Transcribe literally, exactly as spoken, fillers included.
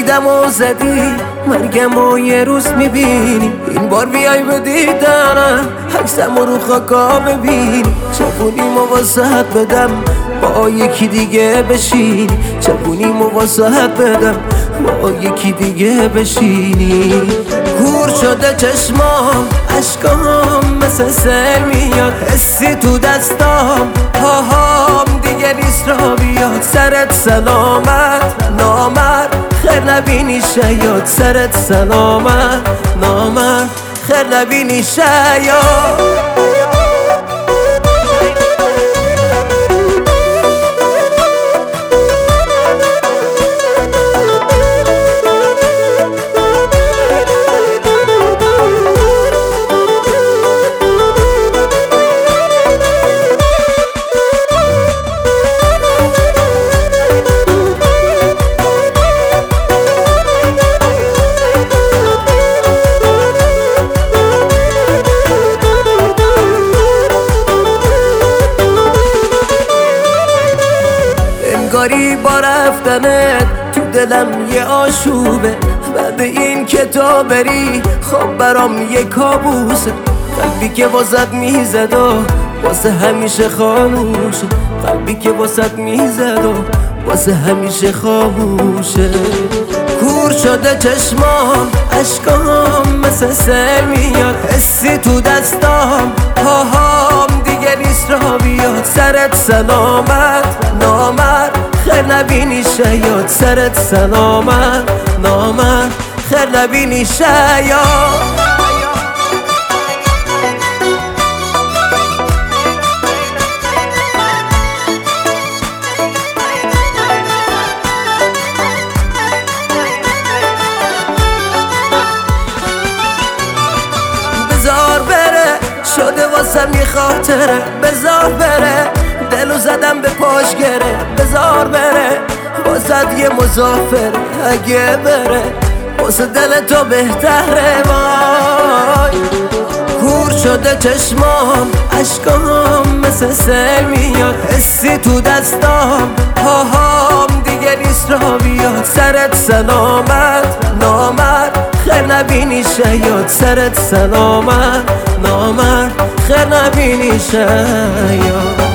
دیدم و زدی مرگم و یه روز میبینی. این بار بیای به دیدنم عکسم رو خاکا ببینی. چپونیم و واسهت بدم با یکی دیگه بشینی. چپونیم و واسهت بدم با یکی دیگه بشینی. کور شده چشمام عشقام مثل سل میاد. حسی تو دستام پاهام دیگه نیست را بیاد. سرت سلامت نامرد خیر نبینی شیاد. سرت سلامت نامرد خیر نبینی شیاد. انگاری با رفتنت تو دلم یه آشوبه. بعد این که تو بری خب برام یه کابوسه. قلبی که واسط میزد و واسه همیشه خاموشه. قلبی که واسط میزد و واسه همیشه خاموشه. کور شده چشمام عشقام مثل سل میاد. حسی تو دستام پاهام دیگه نیست را بیاد. سرت سلامت نامرد خیر نبینی شیاد. سرت سلامت نامرد خیر نبینی شیاد. بذار بره شده واسم یه خاطره. بذار بره دلو زدم به پاش گره. بذار بره واسد یه مسافر اگه بره واسه دل تو بهتره. وای کور شده چشمام عشقام مثل سل میاد. حسی تو دستام پاهام دیگه نیست را بیاد. سرت سلامت نامرد خیر نبینی شیاد. سرت سلامت نامرد خیر نبینی شیاد.